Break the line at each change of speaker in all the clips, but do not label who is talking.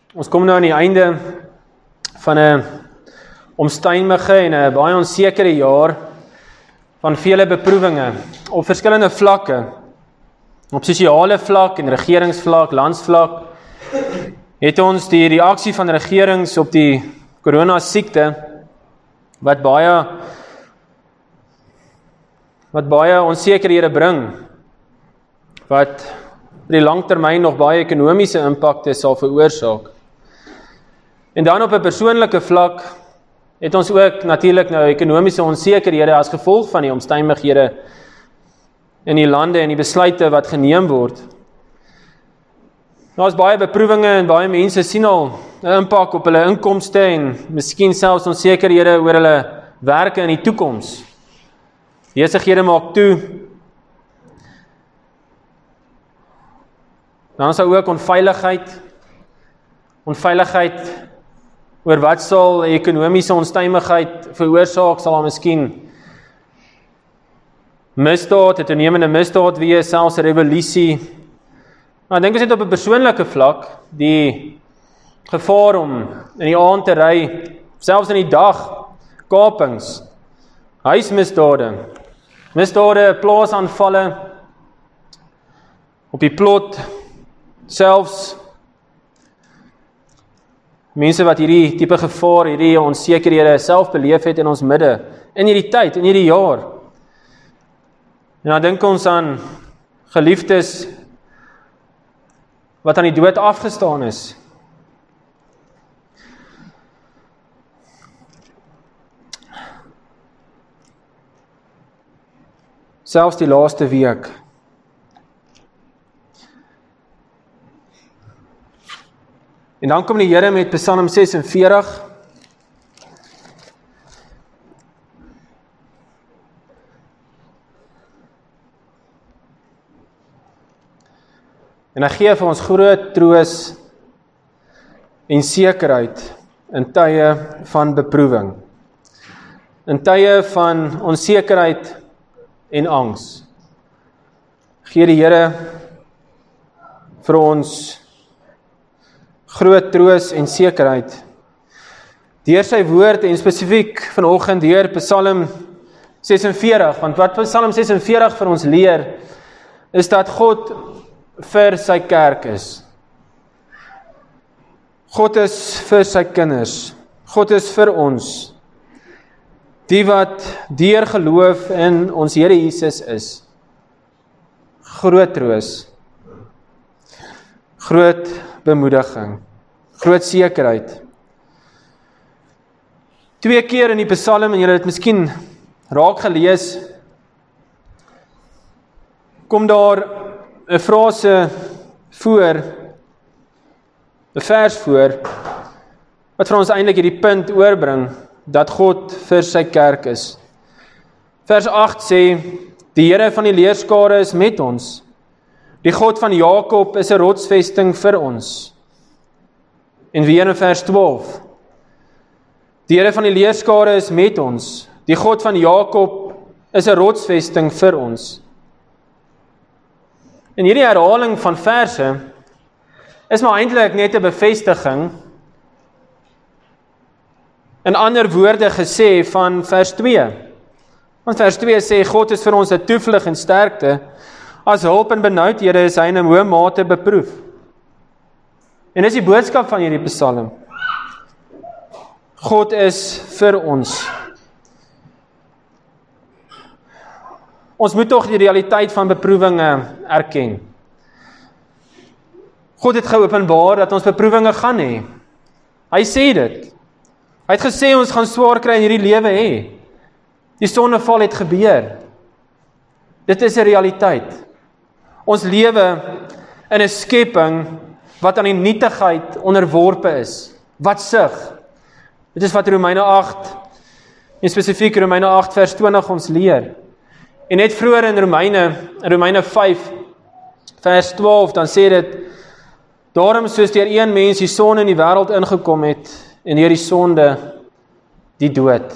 Ons kom nou aan die einde van 'n omstuimige en 'n baie onsekere jaar van vele beproewinge op verskillende vlakke. Op sosiale vlak en regeringsvlak, landsvlak, het ons die reaksie van regerings op die corona siekte wat baie onsekerhede bring, wat vir die langtermyn nog baie ekonomiese impakte sal veroorsaak. En dan op 'n persoonlike vlak het ons ook natuurlik nou ekonomiese onsekerhede as gevolg van die omstandighede in die lande en die besluite wat geneem word. Daar is baie beproewinge en baie mense sien al 'n impak op hulle inkomste en miskien selfs onsekerhede oor hulle werke in die toekoms. Besighede maak toe. Dan is daar ook onveiligheid oor wat sal ekonomiese onstuimigheid veroorsaak, sal daar miskien misdaad, 'n toenemende misdaad wees, selfs 'n revolusie. Maar ek dink as dit op 'n persoonlike vlak, die gevaar om in die aand te ry, selfs in die dag, kapings, huismisdade, plaasaanvalle, op die plot, selfs mense wat hierdie tipe gevaar, hierdie onsekerhede self beleef het in ons midde, in hierdie tyd, in hierdie jaar. En dan dink ons aan geliefdes wat aan die dood afgestaan is. Selfs die laaste week. En dan kom die Here met Psalm 46. En hy gee vir ons groot troos en sekerheid in tye van beproewing. In tye van onsekerheid en angs. Gee die Here vir ons groot troos en sekerheid deur sy woord en spesifiek vanoggend deur Psalm 46, want wat Psalm 46 vir ons leer is dat God vir sy kerk is. God is vir sy kinders. God is vir ons. Die wat deur geloof in ons Here Jesus is. Groot troos. Groot bemoediging. Groot sekerheid. 2 keer in die Psalm, en julle het miskien raak gelees, kom daar 'n frase voor, 'n vers voor, wat vir ons eintlik hierdie punt oorbring, dat God vir sy kerk is. Vers 8 sê, die Here van die leerskare is met ons. Die God van Jakob is 'n rotsvesting vir ons. En weer in vers 12, die Here van die leerskare is met ons. Die God van Jakob is 'n rotsvesting vir ons. En hierdie herhaling van verse is maar eintlik net 'n bevestiging, in ander woorde gesê van vers 2. Want vers 2 sê, God is vir ons 'n toevlug en sterkte, as hulp in benoudhede is hy in 'n hoë mate beproef. En dis die boodskap van hierdie Psalm. God is vir ons. Ons moet tog die realiteit van beproewinge erken. God het geopenbaar dat ons beproewinge gaan hê. Hy sê dit. Hy het gesê ons gaan swaar kry in hierdie lewe hê. Die sondeval het gebeur. Dit is 'n realiteit. Ons lewe in 'n skepping wat aan die nietigheid onderworpe is. Wat sug. Dit is wat Romeine 8, en spesifiek Romeine 8 vers 20 ons leer. En net vroeër in Romeine 5 vers 12, dan sê dit, daarom soos deur een mens die sonde in die wêreld ingekom het, en deur die sonde die dood.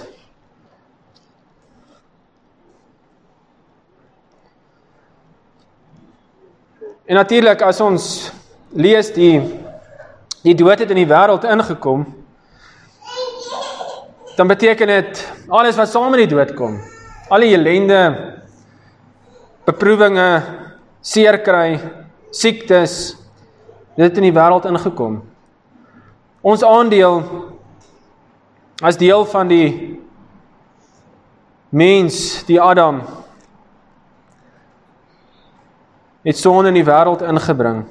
En natuurlik, as ons lees die die dood het in die wêreld ingekom, dan beteken dit alles wat saam met die dood kom. Al die ellende, beproewinge, seerkry, siektes, dit het in die wêreld ingekom. Ons aandeel as deel van die mens, die Adam, het sonde in die wêreld ingebring.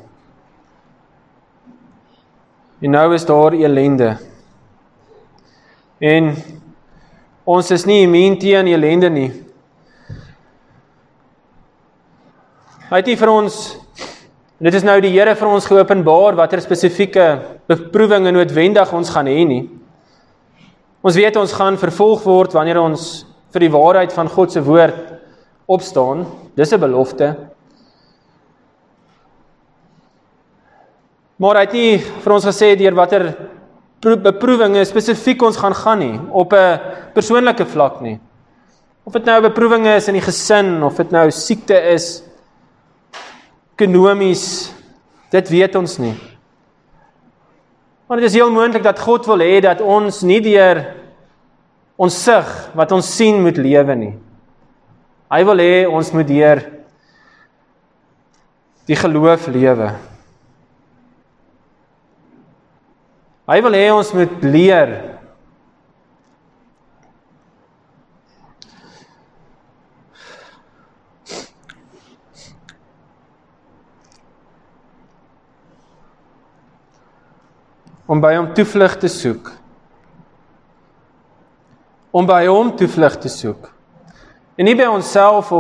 En nou is daar ellende. En ons is nie immuun teen ellende nie. Hy het nie vir ons, en dit is nou die Here vir ons geopenbaar, watter spesifieke beproewinge noodwendig ons gaan hê nie. Ons weet ons gaan vervolg word wanneer ons vir die waarheid van God se woord opstaan. Dis 'n belofte. Maar hy het nie vir ons gesê deur watter beproewinge spesifiek ons gaan nie, op 'n persoonlike vlak nie. Of dit nou beproewinge is in die gesin, of dit nou siekte is, ekonomies, dit weet ons nie. Maar dit is heel moontlik dat God wil hê dat ons nie deur ons sig, wat ons sien, moet lewe nie. Hy wil hê ons moet deur die geloof lewe. Hy wil hê ons moet leer om by hom toevlug te soek. Om by hom toevlug te soek. En nie by onsself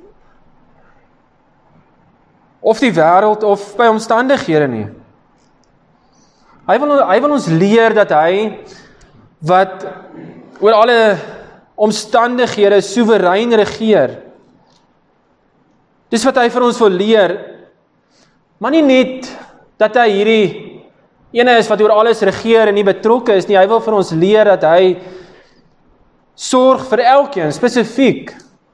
of die wêreld of by omstandighede nie. Hy wil ons leer dat hy wat oor alle omstandighede soewerein regeer. Dis wat hy vir ons wil leer. Maar nie net dat hy hierdie ene is wat oor alles regeer en nie betrokke is nie. Hy wil vir ons leer dat hy sorg vir elkeen, spesifiek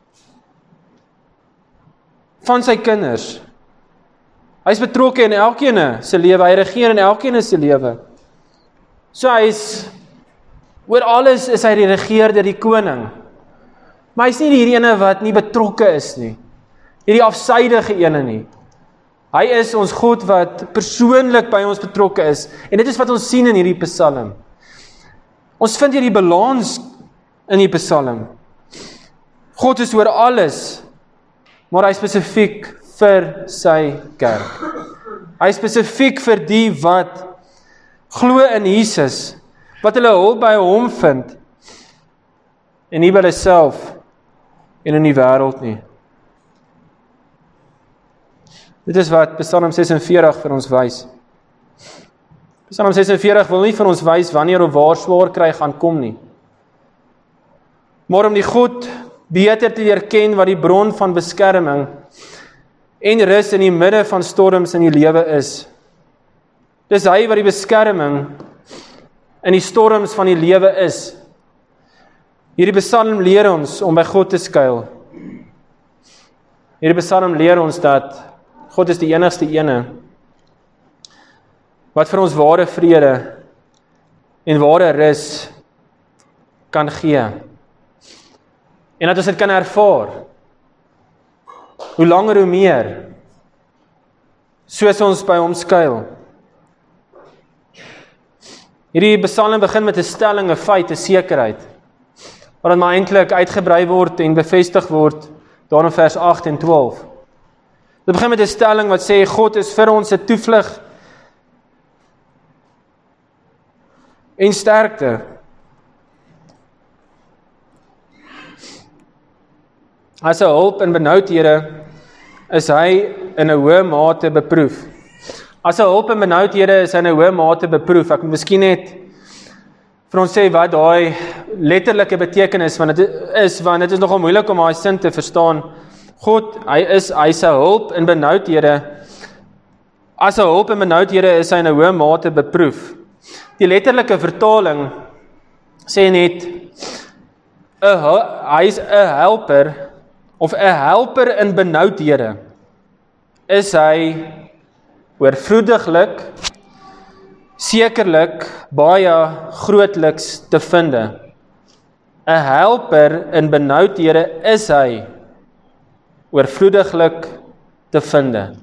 van sy kinders. Hy is betrokke in elkeen se lewe, hy regeer in elkeen se lewe. So oor alles is hy die regeerder, die koning. Maar hy is nie hierdie ene wat nie betrokke is nie. Hierdie afsydige ene nie. Hy is ons God wat persoonlik by ons betrokke is. En dit is wat ons sien in hierdie Psalm. Ons vind hierdie balans in die Psalm. God is oor alles, maar hy is spesifiek vir sy kerk. Hy is spesifiek vir die wat glo in Jesus, wat hulle hulp by hom vind, en nie by hulle self en in die wêreld nie. Dit is wat Psalm 46 vir ons wys. Psalm 46 wil nie vir ons wys wanneer of waar swaar kry gaan kom nie. Maar om die God beter te leer ken wat die bron van beskerming en rus in die midde van storms in die lewe is. Dis hy wat die beskerming in die storms van die lewe is. Hierdie Psalm leer ons om by God te skuil. Hierdie Psalm leer ons dat God is die enigste ene wat vir ons ware vrede en ware rus kan gee. En dat ons dit kan ervaar. Hoe langer hoe meer, soos ons by hom skuil. Hierdie Psalm begin met 'n stelling, 'n feit, 'n sekerheid, wat dan maar eintlik uitgebrei word en bevestig word daar in vers 8 en 12. Dit begin met 'n stelling wat sê God is vir ons 'n toevlug en sterkte. As 'n hulp in benoudhede is hy in 'n hoë mate beproef. As 'n hulp in benoudhede is hy in 'n hoë mate beproef. Ek moet miskien net vir ons sê wat daai letterlike betekenis van dit is, want dit is nogal moeilik om daai sin te verstaan. God, hy's 'n hulp in benoudhede. As 'n hulp in benoudhede is hy in 'n hoë mate beproef. Die letterlike vertaling sê net hy's 'n helper of 'n helper in benoudhede. Is hy oorvloediglik sekerlik baie grootliks te vinde. 'n Helper in benoudhede is hy oorvloediglik te vinde.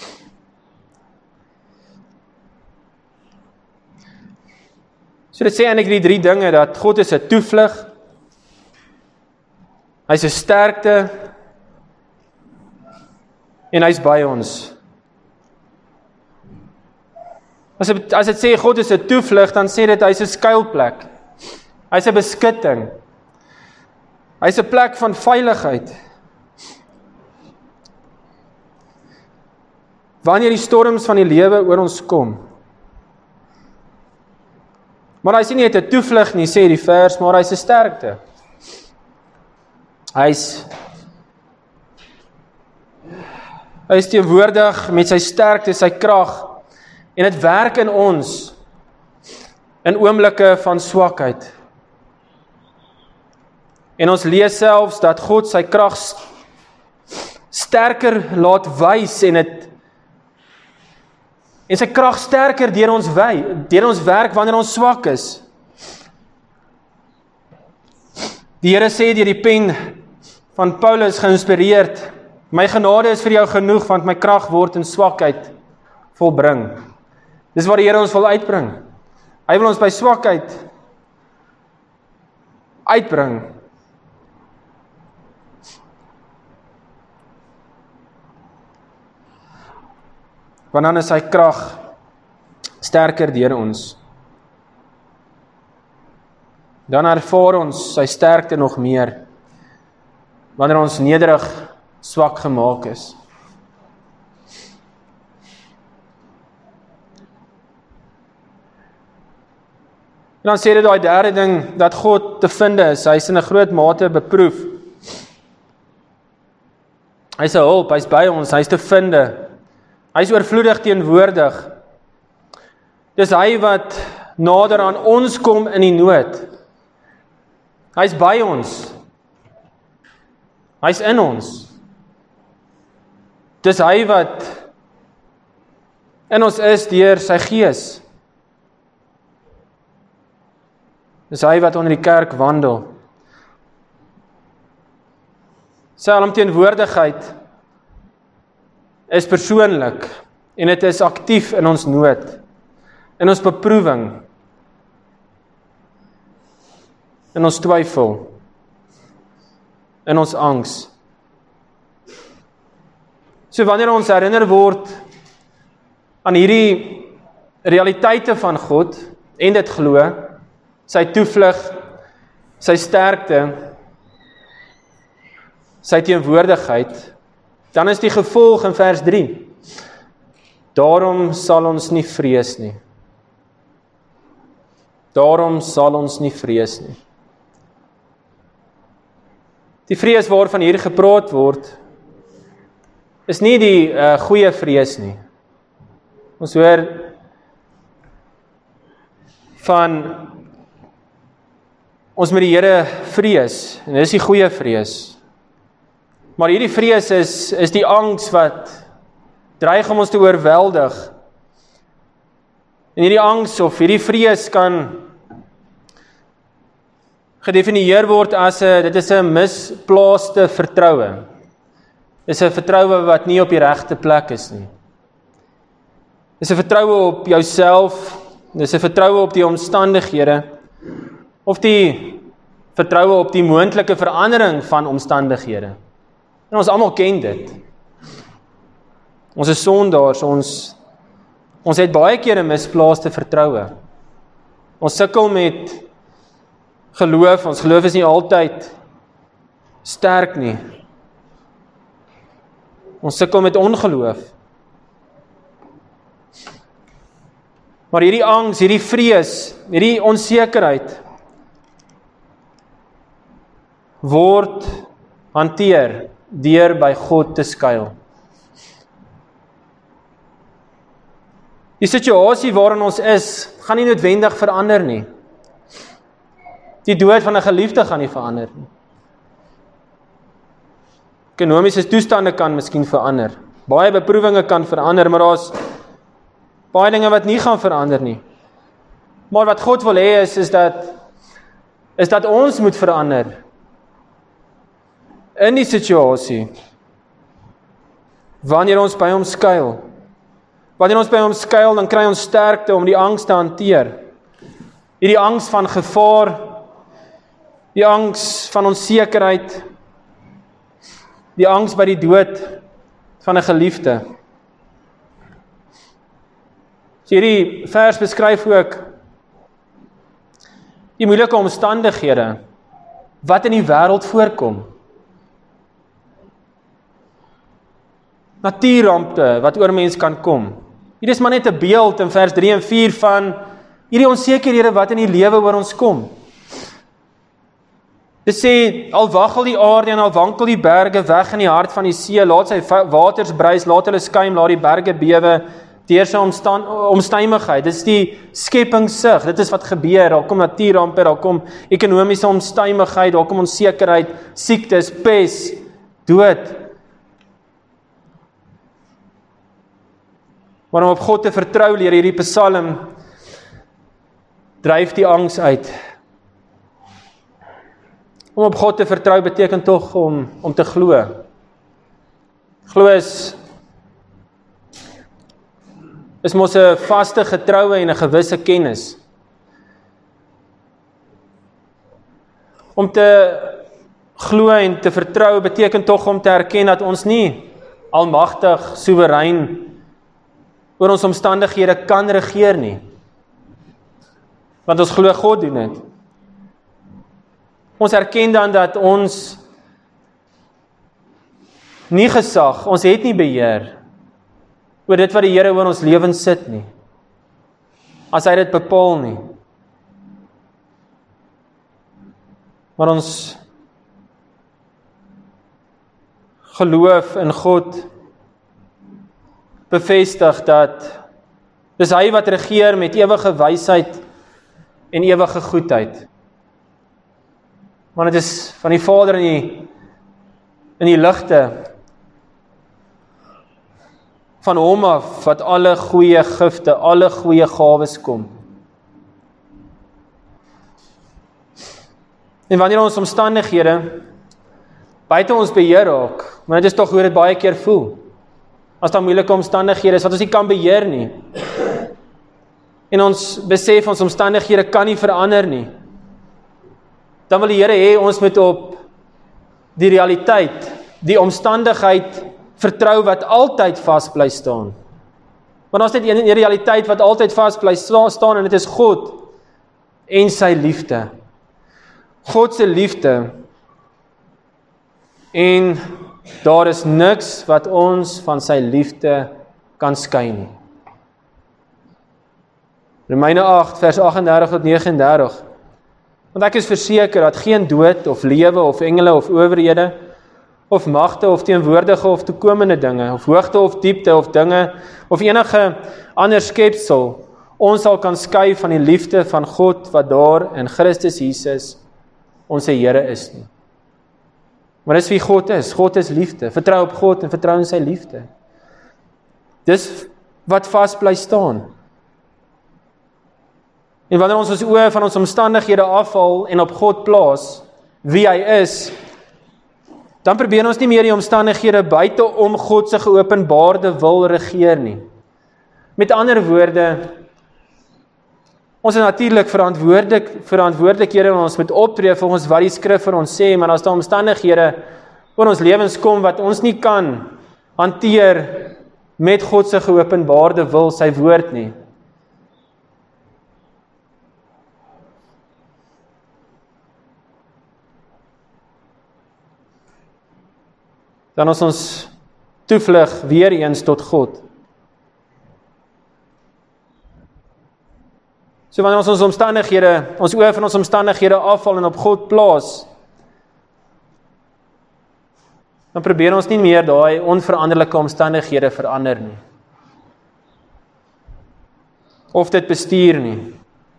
So dit sê eintlik die 3 dinge, dat God is 'n toevlug, hy's 'n sterkte, en hy's by ons. As dit sê God is 'n toevlug, dan sê dit hy's 'n skuilplek. Hy's 'n beskutting. Hy's 'n plek van veiligheid. Wanneer die storms van die lewe oor ons kom. Maar hy's nie net 'n toevlug nie, sê die vers, maar hy's 'n sterkte. Hy's teenwoordig met sy sterkte, sy krag, en dit werk in ons, in oomblikke van swakheid. En ons lees selfs dat God sy krag sterker laat wys, en sy krag sterker deur ons werk wanneer ons swak is. Die Here sê deur die pen van Paulus geïnspireerd, my genade is vir jou genoeg, want my krag word in swakheid volbring. Dis wat die Here ons wil uitbring. Hy wil ons by swakheid uitbring. Want dan is sy krag sterker deur ons. Dan ervaar ons sy sterkte nog meer, wanneer ons nederig swak gemaak is. En dan sê dit daai derde ding, dat God te vind is, hy is in 'n groot mate beproef. Hy is 'n hulp, hy is by ons, hy is te vind. Hy is oorvloedig teenwoordig. Dis hy wat nader aan ons kom in die nood. Hy is by ons. Hy is in ons. Dis hy wat in ons is deur sy Gees. Dis hy wat onder die kerk wandel. Sy alomteenwoordigheid is persoonlik en dit is aktief in ons nood, in ons beproewing, in ons twyfel, in ons angs. So wanneer ons herinner word aan hierdie realiteite van God en dit glo, sy toevlug, sy sterkte, sy teenwoordigheid, dan is die gevolg in vers 3. Daarom sal ons nie vrees nie. Daarom sal ons nie vrees nie. Die vrees waarvan hier gepraat word, is nie die goeie vrees nie. Ons hoor van ons met die Here vrees, en dis die goeie vrees. Maar hierdie vrees is die angs wat dreig om ons te oorweldig. En hierdie angs of hierdie vrees kan gedefinieer word as dit is 'n misplaaste vertroue. Dis 'n vertroue wat nie op die regte plek is nie. Dis 'n vertroue op jouself, dis 'n vertroue op die omstandighede, of die vertroue op die moontlike verandering van omstandighede. En ons almal ken dit. Ons is sondaars, ons het baie keer 'n misplaaste vertroue. Ons sukkel met geloof, ons geloof is nie altyd sterk nie. Ons sukkel met ongeloof. Maar hierdie angs, hierdie vrees, hierdie onsekerheid word hanteer deur by God te skuil. Die situasie waarin ons is, gaan nie noodwendig verander nie. Die dood van 'n geliefde gaan nie verander nie. Ekonomiese toestande kan miskien verander. Baie beproewinge kan verander, maar daar's baie dinge wat nie gaan verander nie. Maar wat God wil hê is dat ons moet verander in die situasie, wanneer ons by hom skuil. Wanneer ons by hom skuil, dan kry ons sterkte om die angs te hanteer. Hierdie angs van gevaar, die angs van onsekerheid, die angs by die dood van 'n geliefde. So hierdie vers beskryf ook die moeilike omstandighede wat in die wêreld voorkom. Natuurrampe wat oor mens kan kom. Hier is maar net 'n beeld in vers 3 en 4 van hierdie onsekerhede wat in die lewe oor ons kom. Dit sê, al waggel die aarde en al wankel die berge weg in die hart van die see, laat sy waters bruis, laat hulle skuim, laat die berge bewe, deur sy omstuimigheid. Dit is die skepingssig, dit is wat gebeur, daar kom natuurrampe, daar kom ekonomiese omstuimigheid, daar kom onsekerheid, siektes, pes, dood. Maar om op God te vertrou, leer hierdie Psalm, dryf die angs uit. Om op God te vertrou beteken tog om te glo. Glo is mos 'n vaste getroue en 'n gewisse kennis. Om te glo en te vertrou beteken tog om te erken dat ons nie almagtig, soewerein oor ons omstandighede kan regeer nie. Want ons glo God doen dit. Ons erken dan dat ons nie gesag, ons het nie beheer oor dit wat die Here oor ons lewens sit nie. As hy dit bepaal nie. Maar ons geloof in God bevestig dat dis hy wat regeer met ewige wysheid en ewige goedheid. Want dit is van die Vader in die ligte, van hom af wat alle goeie gifte, alle goeie gawes kom. En wanneer ons omstandighede buite ons beheer raak, maar dit is tog hoe dit baie keer voel, as daar moeilike omstandighede is wat ons nie kan beheer nie, en ons besef ons omstandighede kan nie verander nie, dan wil die Here hê ons moet op die realiteit, die omstandigheid vertrou wat altyd vas bly staan. Want daar is net een realiteit wat altyd vas bly staan en dit is God en sy liefde. God se liefde. En daar is niks wat ons van sy liefde kan skei nie. Romeine 8 vers 38 tot 39. Want ek is verseker dat geen dood of lewe of engele of owerhede of magte of teenwoordige of toekomende dinge of hoogte of diepte of dinge of enige ander skepsel ons sal kan skei van die liefde van God wat daar in Christus Jesus ons Here is nie. Maar dis wie God is. God is liefde. Vertrou op God en vertrou in sy liefde. Dis wat vas bly staan. En wanneer ons oë van ons omstandighede afhaal en op God plaas, wie hy is, dan probeer ons nie meer die omstandighede buite om God se geopenbaarde wil regeer nie. Met ander woorde, ons is natuurlik verantwoordelikhede en ons moet optree volgens wat die skrif vir ons sê, maar as daar omstandighede oor ons lewens kom wat ons nie kan hanteer met God se geopenbaarde wil, sy woord nie, dan is ons toevlug weer eens tot God. So wanneer ons omstandighede, ons oë van ons omstandighede afval en op God plaas, dan probeer ons nie meer daai onveranderlike omstandighede verander nie. Of dit bestuur nie.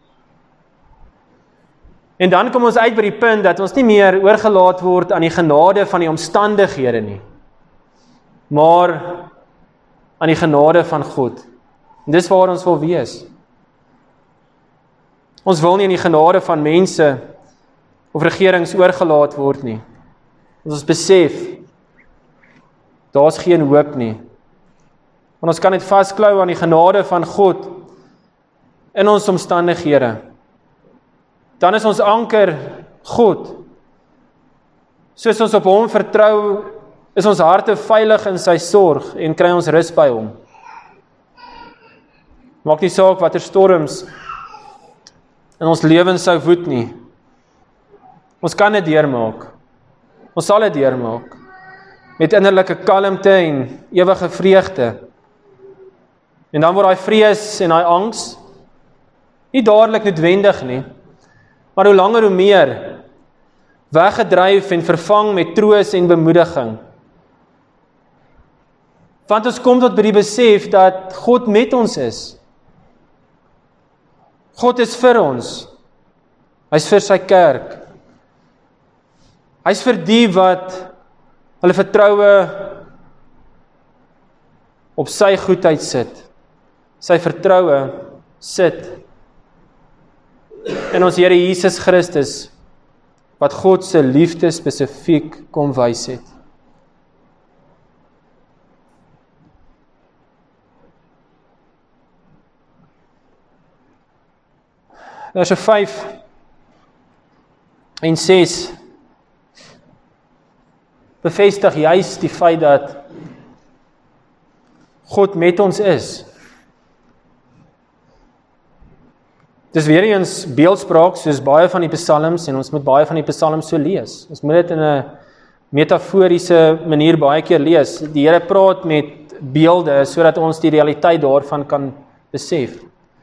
En dan kom ons uit by die punt dat ons nie meer oorgelaat word aan die genade van die omstandighede nie, maar aan die genade van God. En dis waar ons wil wees. Ons wil nie in die genade van mense of regerings oorgelaat word nie. Ons besef, daar's geen hoop nie. Want ons kan net vasklou aan die genade van God in ons omstandighede. Dan is ons anker God. Soos ons op hom vertrou, is ons harte veilig in sy sorg en kry ons rus by hom. Maak nie saak watter storms in ons lewens sou woed nie. Ons kan dit deurmaak. Ons sal dit deurmaak. Met innerlike kalmte en ewige vreugde. En dan word daai vrees en daai angs nie dadelik noodwendig nie, maar hoe langer hoe meer weggedryf en vervang met troos en bemoediging. Want ons kom tot by die besef dat God met ons is. God is vir ons. Hy's vir sy kerk. Hy's vir die wat hulle vertroue op sy goedheid sit. Sy vertroue sit in ons Here Jesus Christus, wat God se liefde spesifiek kom wys het. Verse 5 en 6 bevestig juis die feit dat God met ons is. Dis weer eens beeldspraak soos baie van die psalms en ons moet baie van die psalms so lees. Ons moet dit in 'n metaforiese manier baie keer lees. Die Here praat met beelde sodat ons die realiteit daarvan kan besef.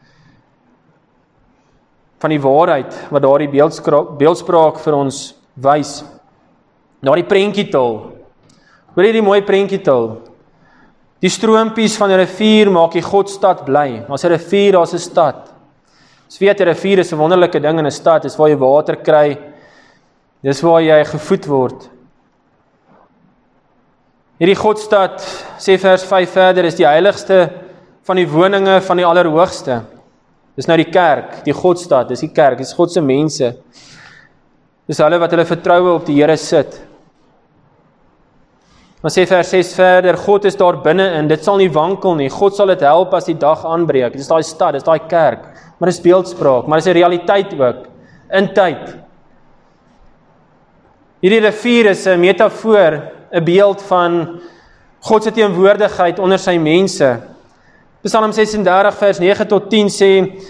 Van die waarheid wat daardie beeldspraak vir ons wys. Daardie prentjietaal. Hoor jy die mooi prentjietaal? Die stroompies van 'n rivier maak die Godstad bly. Daar's 'n rivier, daar's 'n stad. Ons weet 'n rivier is 'n wonderlike ding in 'n stad, dis waar jy water kry. Dis waar jy gevoed word. Hierdie Godstad, sê vers 5 verder, is die heiligste van die woninge van die Allerhoogste. Dis nou die kerk, die Godstad, dis die kerk, dis God se mense. Dis hulle wat hulle vertroue op die Here sit. Maar sê vers 6 verder, God is daar binne-in, dit sal nie wankel nie, God sal dit help as die dag aanbreek. Dis daai stad, dis daai kerk, maar dis beeldspraak, maar dis 'n realiteit ook, in tyd. Hierdie rivier is 'n metafoor, 'n beeld van God se teenwoordigheid onder sy mense. Psalm 36 vers 9 tot 10 sê,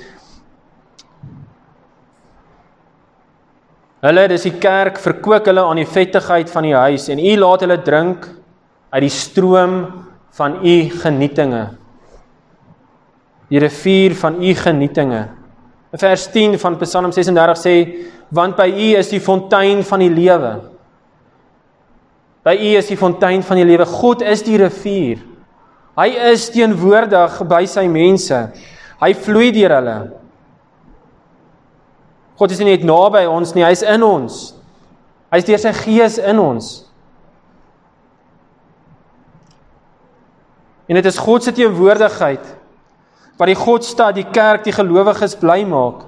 hulle, dis die kerk, verkook hulle aan die vettigheid van die huis, en u laat hulle drink uit die stroom van u genietinge. Die rivier van u genietinge. Vers 10 van Psalm 36 sê, want by u is die fontein van die lewe. By u is die fontein van die lewe. God is die rivier. Hy is teenwoordig by sy mense. Hy vloei deur hulle. God is nie net naby ons nie, hy is in ons. Hy is deur sy gees in ons. En dit is God se teenwoordigheid wat die Godstad, die kerk, die gelowiges bly maak.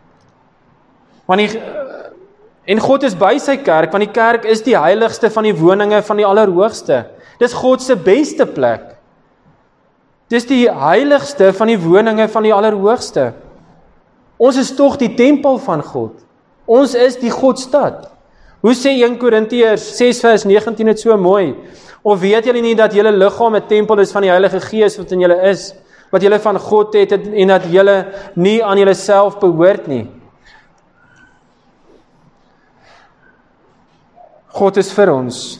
En God is by sy kerk, want die kerk is die heiligste van die woninge van die Allerhoogste. Dis God se beste plek. Dis die heiligste van die woninge van die Allerhoogste. Ons is tog die tempel van God. Ons is die Godstad. Hoe sê 1 Korintiërs 6 vers 19 het so mooi? Of weet julle nie dat julle liggaam 'n tempel is van die Heilige Gees wat in julle is, wat julle van God het en dat julle nie aan julleself behoort nie? God is vir ons.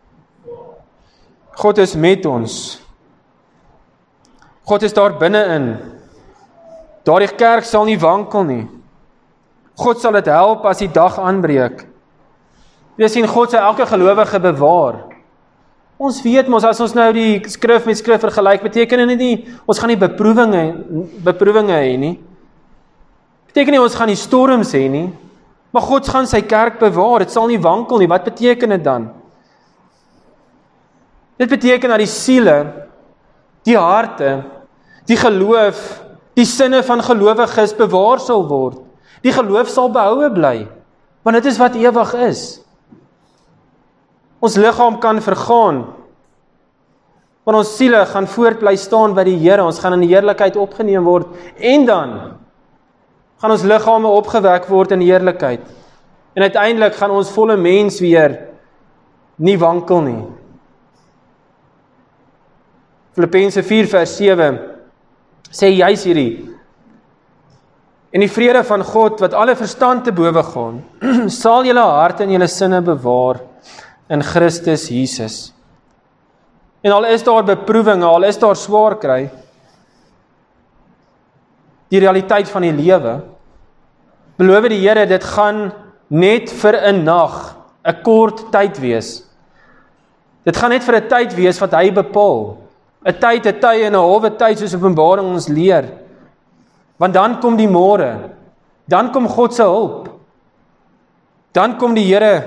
God is met ons. God is daar binne-in. Daardie kerk sal nie wankel nie. God sal dit help as die dag aanbreek. Jy sien, God sal elke gelowige bewaar. Ons weet mos, as ons nou die skrif met skrif vergelyk, beteken dit nie, ons gaan nie beproewinge hê nie. Beteken nie, ons gaan nie storms hê nie. Maar God gaan sy kerk bewaar, dit sal nie wankel nie. Wat beteken dit dan? Dit beteken dat die siele, die harte, die geloof, die sinne van gelowiges bewaar sal word. Die geloof sal behoue bly, want dit is wat ewig is. Ons liggaam kan vergaan, maar ons siele gaan voort bly staan by die Here. Ons gaan in die heerlikheid opgeneem word, en dan gaan ons liggame opgewek word in heerlikheid. En uiteindelik gaan ons volle mens weer nie wankel nie. Filippense 4 vers 7 sê juis hierdie: en die vrede van God, wat alle verstand te bowe gaan, sal julle harte en julle sinne bewaar in Christus Jesus. En al is daar beproewinge, al is daar swaar kry, die realiteit van die lewe, beloof die Here, dit gaan net vir 'n nag, 'n kort tyd wees. Dit gaan net vir 'n tyd wees wat hy bepaal. 'n tyd en 'n halwe tyd, soos Openbaring ons leer. Want dan kom die môre, dan kom God se hulp, dan kom die Here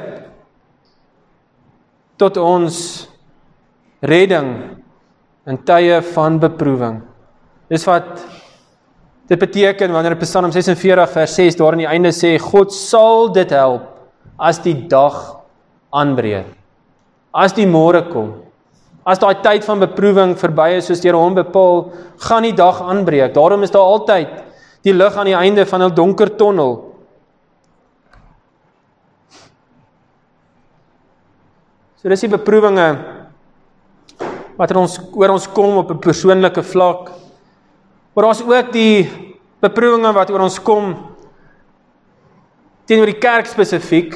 tot ons redding in tye van beproewing. Dis wat dit beteken wanneer Psalm 46 vers 6 daar aan die einde sê, God sal dit help as die dag aanbreek, as die môre kom, as daai tyd van beproewing verby is, soos deur hom bepaal, gaan die dag aanbreek. Daarom is daar altyd die lig aan die einde van 'n donker tonnel. So dis die beproewinge wat oor ons kom op 'n persoonlike vlak. Maar daar's ook die beproewinge wat oor ons kom teenoor die kerk spesifiek,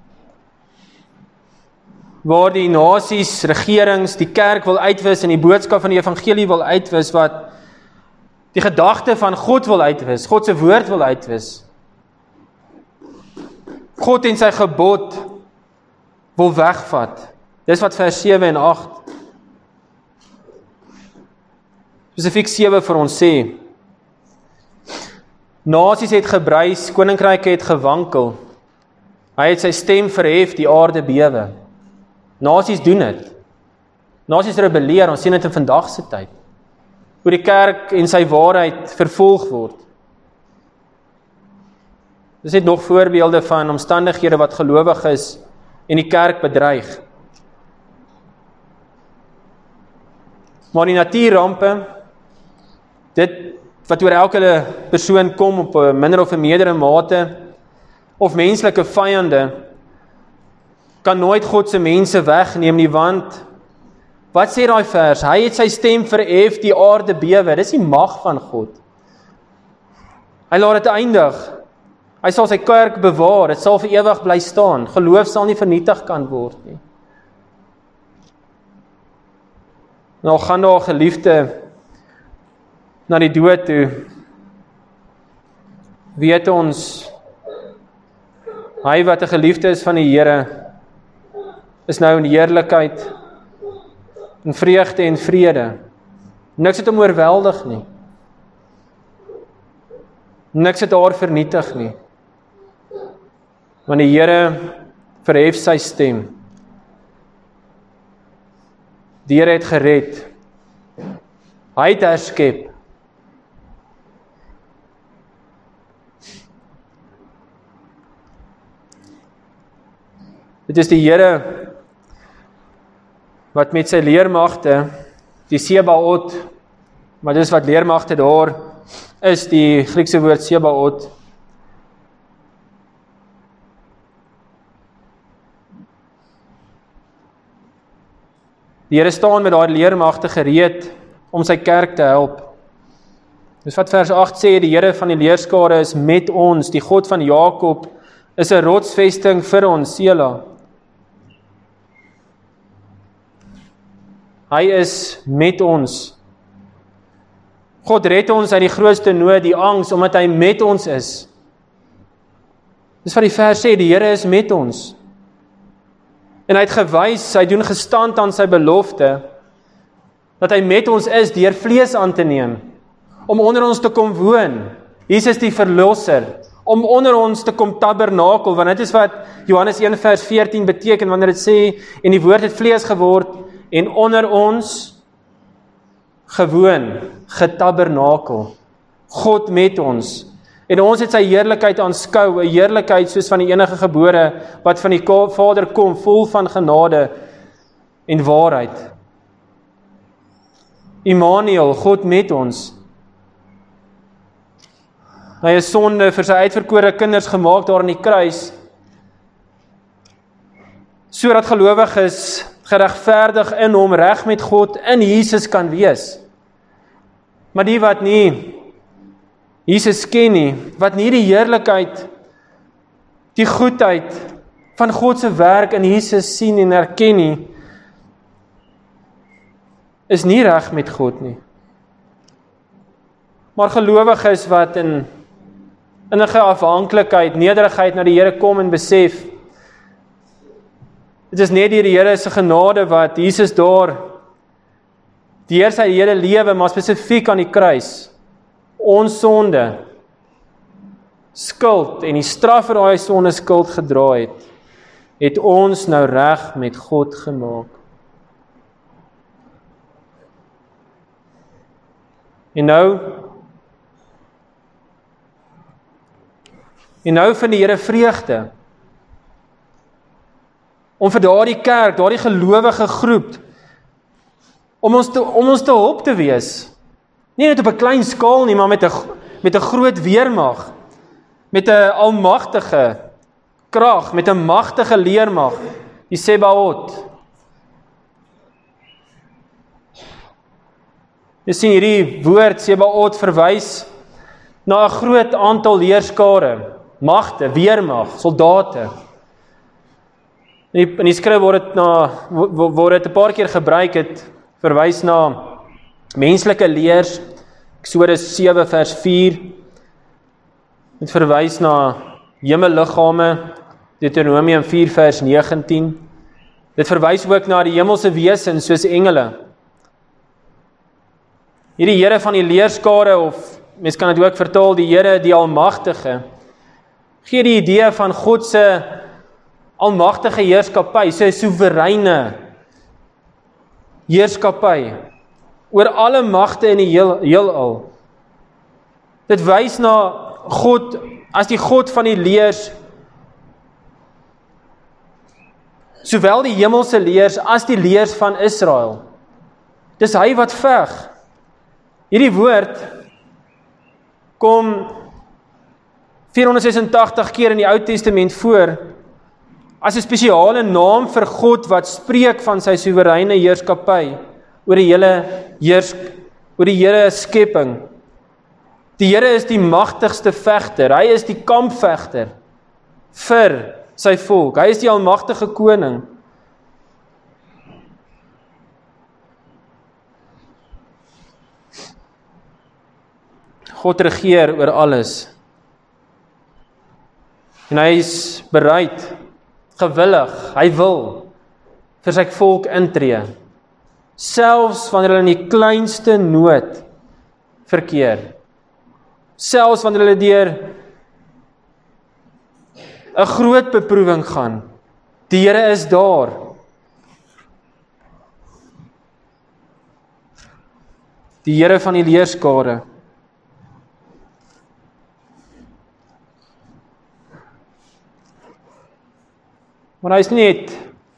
waar die nasies, regerings, die kerk wil uitwis en die boodskap van die evangelie wil uitwis, wat die gedagte van God wil uitwis, God se woord wil uitwis. God en sy gebod wil wegvat. Dis wat vers 7 en 8 spesifiek 7 vir ons sê. Nasies het gebruis, koninkryke het gewankel. Hy het sy stem verhef, die aarde bewe. Nasies doen dit. Nasies rebelleer, ons sien dit in vandag se tyd. Hoe die kerk en sy waarheid vervolg word. Dis net nog voorbeelde van omstandighede wat gelowig is en die kerk bedreig. Maar die natuurrampe, dit wat oor elke persoon kom op 'n minder of 'n meerdere mate, of menslike vyande, kan nooit God se mense wegneem nie, want wat sê daai vers? Hy het sy stem verhef, die aarde bewe. Dis die mag van God. Hy laat dit eindig. Hy sal sy kerk bewaar, dit sal vir ewig bly staan. Geloof sal nie vernietig kan word nie. Nou gaan daar geliefde na die dood toe, weet ons, hy wat 'n geliefde is van die Here, is nou in heerlikheid, in vreugde en vrede. Niks het hom oorweldig nie. Niks het haar vernietig nie. Want die Here verhef sy stem. Die Here het gered. Hy het herskep. Dit is die Here wat met sy leermagte, die Sebaot, maar dis wat leermagte daar is, die Griekse woord Sebaot, die Here staan met daai leermagte gereed om sy kerk te help. Dis wat vers 8 sê, die Here van die leerskare is met ons, die God van Jakob is 'n rotsvesting vir ons, Sela. Hy is met ons. God red ons uit die grootste nood, die angs, omdat hy met ons is. Dis wat die vers sê, die Here is met ons. En hy het gewys, hy doen gestand aan sy belofte, dat hy met ons is, deur vlees aan te neem, om onder ons te kom woon. Jesus die verlosser, om onder ons te kom tabernakel, want dit is wat Johannes 1 vers 14 beteken, wanneer dit sê, en die woord het vlees geword, en onder ons gewoon, getabernakel, God met ons. En ons het sy heerlikheid aanskou, 'n heerlikheid soos van die enige gebore, wat van die Vader kom, vol van genade en waarheid. Immanuel, God met ons. Hy is sonde vir sy uitverkore kinders gemaak daar aan die kruis, sodat gelowiges geregverdig in hom reg met God in Jesus kan wees. Maar die wat nie Jesus ken nie, wat nie die heerlikheid, die goedheid van God se werk in Jesus sien en erken nie, is nie reg met God nie. Maar gelowiges wat in innige afhanklikheid, nederigheid na die Here kom en besef, dit is net deur die Here se genade wat Jesus daar, deur sy hele lewe, maar spesifiek aan die kruis, ons sonde, skuld en die straf vir daai sonde skuld gedra het ons nou reg met God gemaak. En nou vind die Here vreugde om vir daardie kerk, daardie gelowige groep, om ons te hulp te wees. Nie net op 'n klein skaal nie, maar met 'n groot weermag, met 'n almagtige krag, met 'n magtige leermag, die Sebaot. Jy sien hierdie woord Sebaot verwys na 'n groot aantal leerskare, magte, weermag, soldate. In die skrif word dit 'n paar keer gebruik, het verwys na menslike leers, Eksodus 7 vers 4, het verwys na hemelliggame, Deuteronomium 4 vers 19, dit verwys ook na die hemelse wesens soos engele. Hierdie Here van die leerskare, of mens kan dit ook vertaal, die Here die Almagtige, gee die idee van God se almagtige heerskappy, sy soewereine heerskappy, oor alle magte in die heelal. Dit wys na God, as die God van die leers, sowel die hemelse leers, as die leers van Israel. Dis hy wat veg. Hierdie woord kom 486 keer in die Ou Testament voor, as 'n spesiale naam vir God wat spreek van sy soewereine heerskappy oor die hele skepping. Die Here is die magtigste vegter, hy is die kampvegter vir sy volk, hy is die almagtige koning. God regeer oor alles. En hy is bereid, gewillig, hy wil vir sy volk intree, selfs wanneer hulle in die kleinste nood verkeer, selfs wanneer hulle deur 'n groot beproewing gaan. Die Here is daar. Die Here van die leerskare. Maar hy is nie net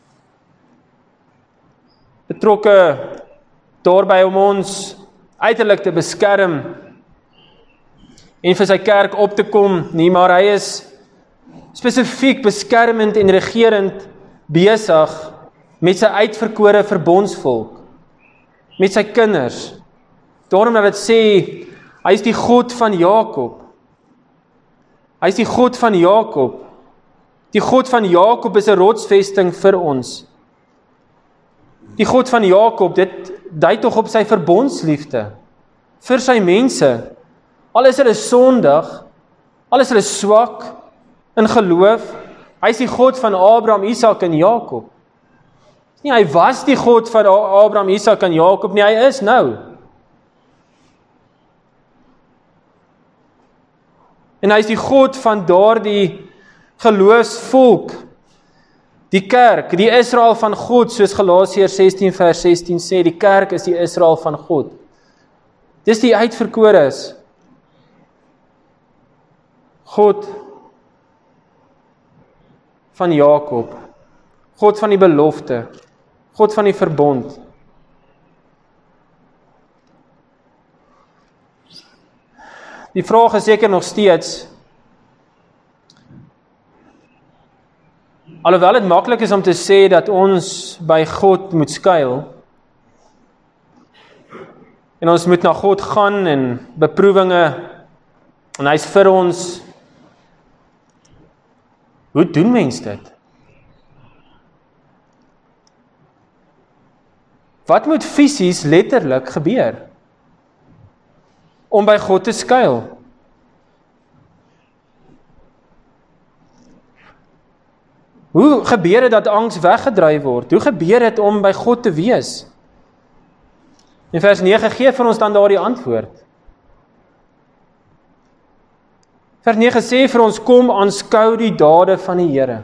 betrokke daarby om ons uiterlik te beskerm en vir sy kerk op te kom nie, maar hy is spesifiek beskermend en regerend besig met sy uitverkore verbondsvolk, met sy kinders. Daarom dat dit sê, hy is die God van Jakob. Hy is die God van Jakob. Die God van Jakob is 'n rotsvesting vir ons. Die God van Jakob, dit dui tog op sy verbondsliefde vir sy mense. Al is hulle sondig, al is hulle swak in geloof, hy is die God van Abraham, Isak en Jakob. Nie, hy was die God van Abraham, Isak en Jakob nie, hy is nou. En hy is die God van daardie geloofsvolk, die kerk, die Israel van God, soos Galasiërs 16 vers 16 sê, die kerk is die Israel van God. Dis die uitverkores. God van Jakob, God van die belofte, God van die verbond. Die vraag is seker nog steeds, alhoewel dit maklik is om te sê dat ons by God moet skuil, en ons moet na God gaan en beproewinge, en hy is vir ons, hoe doen mens dit? Wat moet fisies letterlik gebeur om by God te skuil? Hoe gebeur dit dat angs weggedryf word? Hoe gebeur dit om by God te wees? In vers 9 gee vir ons dan daardie antwoord. Vers 9 sê vir ons, kom aanskou die dade van die Here.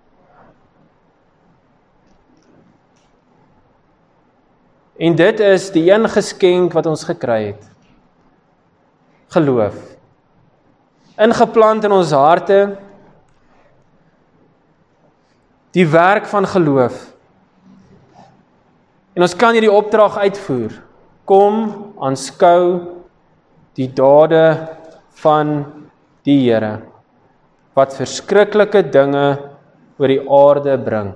En dit is die een geskenk wat ons gekry het. Geloof. Ingeplant in ons harte, die werk van geloof. En ons kan hierdie opdrag uitvoer. Kom, aanskou die dade van die Here, wat verskriklike dinge oor die aarde bring.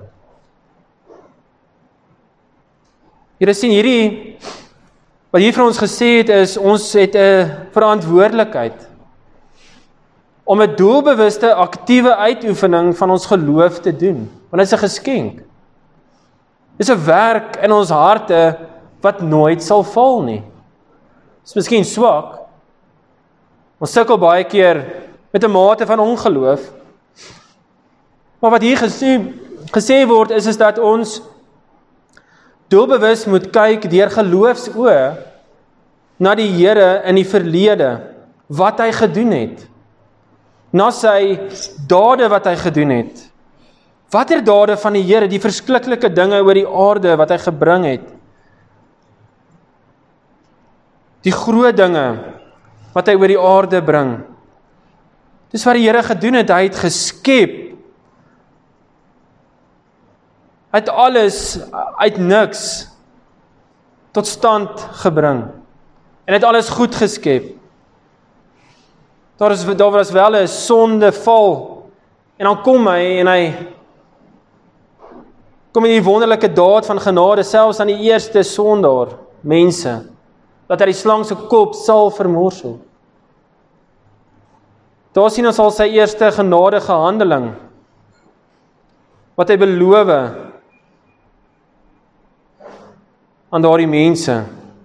Julle sien hierdie, wat hier vir ons gesê het is, ons het 'n verantwoordelikheid om 'n doelbewuste, aktiewe uitoefening van ons geloof te doen. Want dit is 'n geskenk. Dit is 'n werk in ons harte wat nooit sal val nie. Dit is miskien swak. Ons sukkel baie keer met 'n mate van ongeloof. Maar wat hier gesê word is dat ons doelbewus moet kyk deur geloofsoë na die Here in die verlede, wat hy gedoen het. Na sy dade wat hy gedoen het. Watter dade van die Here, die verskriklike dinge oor die aarde wat hy gebring het. Die groot dinge wat hy oor die aarde bring. Dis wat die Here gedoen het, hy het geskep. Hy het alles uit niks tot stand gebring. En het alles goed geskep. Daar was wel 'n sondeval. En dan kom hy en hy kom in die wonderlike daad van genade, selfs aan die eerste sondaar, mense, dat hy die slang se kop sal vermorsel. Daar sien ons al sy eerste genadige handeling, wat hy beloof aan daardie mense,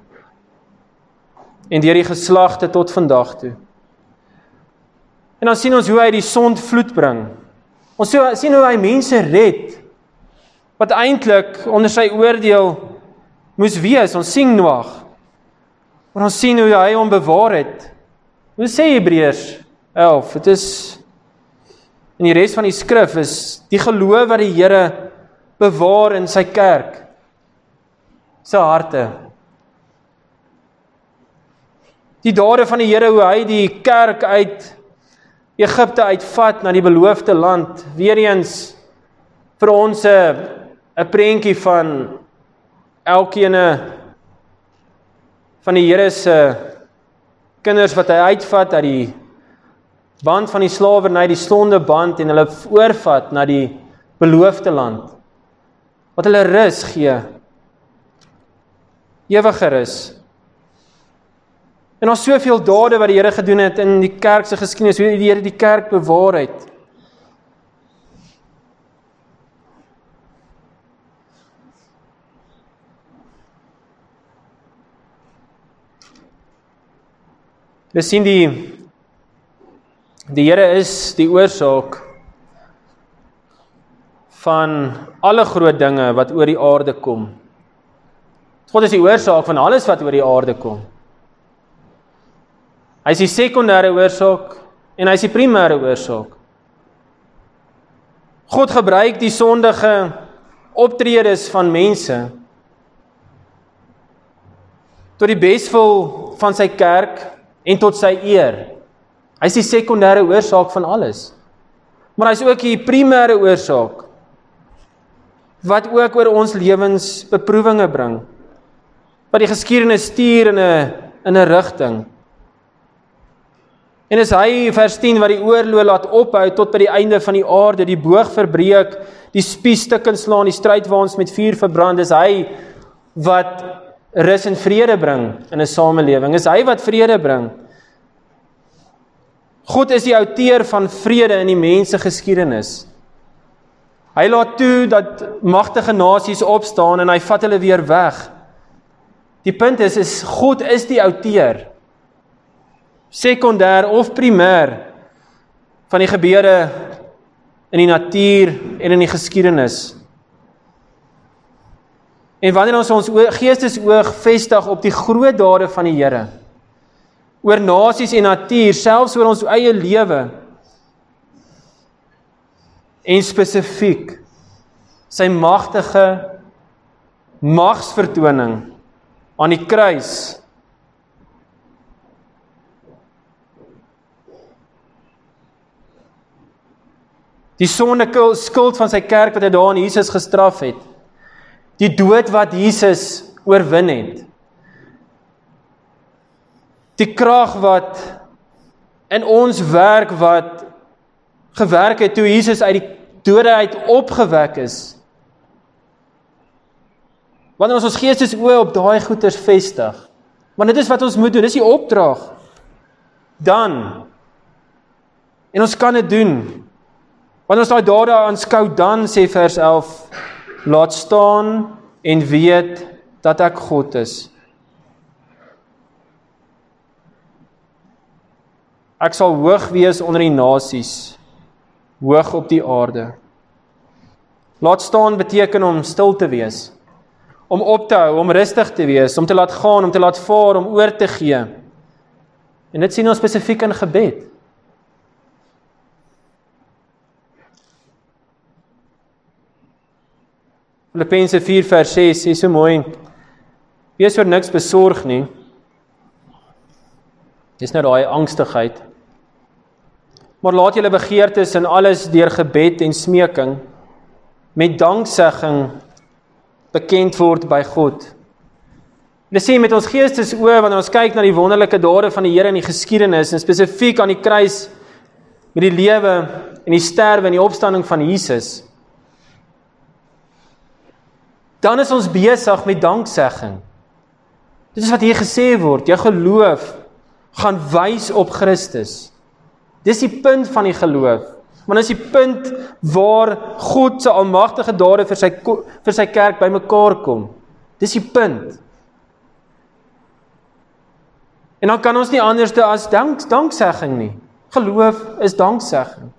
en deur die geslagte tot vandag toe. En dan sien ons hoe hy die sondvloed bring. Ons sien hoe hy mense red, wat eintlik onder sy oordeel moes wees. Ons sien Noag, maar ons sien hoe hy hom bewaar het. Hoe sê Hebreërs 11, dit is, in die res van die skrif is, die geloof wat die Here bewaar in sy kerk, sy harte. Die dade van die Here, hoe hy die kerk uit Egipte uitvat na die beloofde land, weer eens vir ons 'n prentjie van elkene van die Here se kinders wat hy uitvat uit die band van die slawerny, die sondeband, en hulle oorvat na die beloofde land, wat hulle rus gee, ewige rus. En daar's soveel dade wat die Here gedoen het in die kerk se geskiedenis, hoe die Here die kerk bewaar het. Ons sien die Here is die oorsaak van alle groot dinge wat oor die aarde kom. God is die oorsaak van alles wat oor die aarde kom. Hy is die sekondêre oorsaak en hy is die primêre oorsaak. God gebruik die sondige optredes van mense tot die beswil van sy kerk en tot sy eer. Hy is die sekondêre oorsaak van alles. Maar hy is ook die primêre oorsaak, wat ook oor ons lewens beproewinge bring, wat die geskiedenis stuur in 'n rigting. En is hy, vers 10, wat die oorlog laat ophou tot by die einde van die aarde, die boog verbreek, die spies stukkend slaan, die strydwaans met vuur verbrand, is hy wat rus en vrede bring in 'n samelewing, is hy wat vrede bring. God is die outeur van vrede in die mensgeskiedenis. Hy laat toe dat magtige nasies opstaan en hy vat hulle weer weg. Die punt is God is die outeur, sekondêr of primêr, van die gebeure in die natuur en in die geskiedenis. En wanneer ons geestesoog vestig op die groot dade van die Here, oor nasies en natuur, selfs oor ons eie lewe, en spesifiek sy magtige magsvertoning aan die kruis, die sonde skuld van sy kerk wat hy daar aan Jesus gestraf het, die dood wat Jesus oorwin het, die krag wat in ons werk wat gewerk het toe Jesus uit die dode uit opgewek is. Wanneer ons geestesoë op daai goeders vestig, want dit is wat ons moet doen, dis die opdrag, dan, en ons kan dit doen, wanneer ons daai dade aanskou, dan sê vers 11, laat staan en weet dat ek God is. Ek sal hoog wees onder die nasies, hoog op die aarde. Laat staan beteken om stil te wees, om op te hou, om rustig te wees, om te laat gaan, om te laat vaar, om oor te gee. En dit sien ons spesifiek in gebed. Filippense 4 vers 6 sê so mooi, wees oor niks besorg nie. Dis nou daai angstigheid. Maar laat julle begeertes in alles deur gebed en smeking met danksegging bekend word by God. Dit sê met ons geestesoë, wanneer ons kyk na die wonderlike dade van die Here in die geskiedenis, en spesifiek aan die kruis, met die lewe en die sterwe en die opstanding van Jesus, dan is ons besig met danksegging. Dit is wat hier gesê word, jou geloof gaan wys op Christus. Dis die punt van die geloof. Maar dis die punt waar God se almagtige dade vir sy kerk bymekaar kom. Dis die punt. En dan kan ons nie anders as danksegging nie. Geloof is danksegging.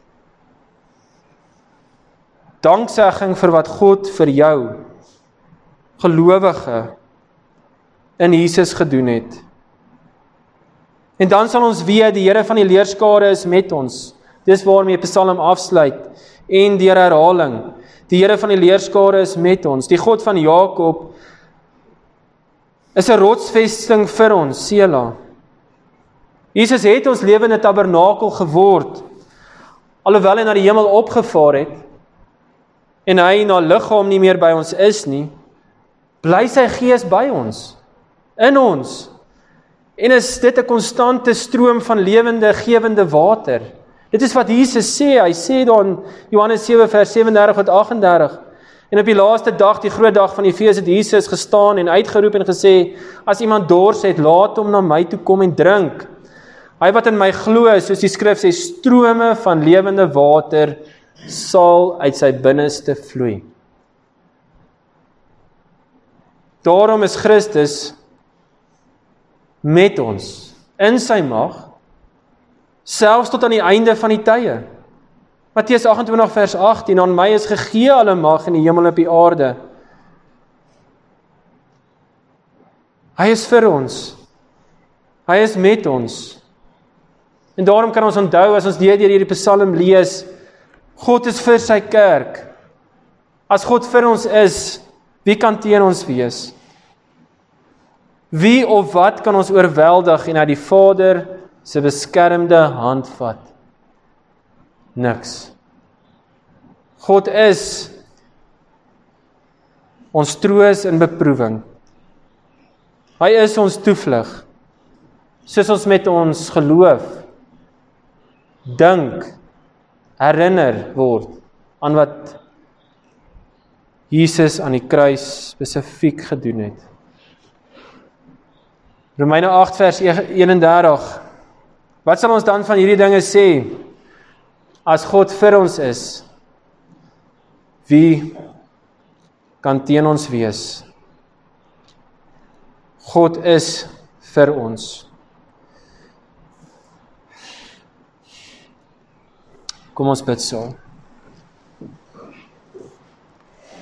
Danksegging vir wat God vir jou, gelowige, in Jesus gedoen het. En dan sal ons weet, die Here van die leerskare is met ons. Dis waarmee Psalm afsluit, en deur herhaling. Die Here van die leerskare is met ons. Die God van Jakob is 'n rotsvesting vir ons, Sela. Jesus het ons lewende tabernakel geword, alhoewel hy na die hemel opgevaar het, en hy na liggaam nie meer by ons is nie, bly sy gees by ons, in ons, en is dit 'n konstante stroom van lewende, gewende water. Dit is wat Jesus sê, hy sê daar in Johannes 7 vers 37 tot 38, en op die laaste dag, die groot dag van die fees, het Jesus gestaan en uitgeroep en gesê, as iemand dors het, laat hom na my toe kom en drink. Hy wat in my glo, soos die skrif sê, strome van lewende water sal uit sy binneste vloei. Daarom is Christus met ons, in sy mag, selfs tot aan die einde van die tye. Matteus 28 vers 18, aan my is gegee alle mag in die hemel en op die aarde. Hy is vir ons. Hy is met ons. En daarom kan ons onthou, as ons deur hierdie Psalm lees, God is vir sy kerk. As God vir ons is, wie kan teen ons wees? Wie of wat kan ons oorweldig en uit die Vader se beskermde hand vat. Niks. God is ons troos in beproewing. Hy is ons toevlug, soos ons met ons geloof dink, herinner word aan wat Jesus aan die kruis spesifiek gedoen het. Romeine 8 vers 31. Wat sal ons dan van hierdie dinge sê? As God vir ons is, wie kan teen ons wees? God is vir ons. Kom ons bid saam.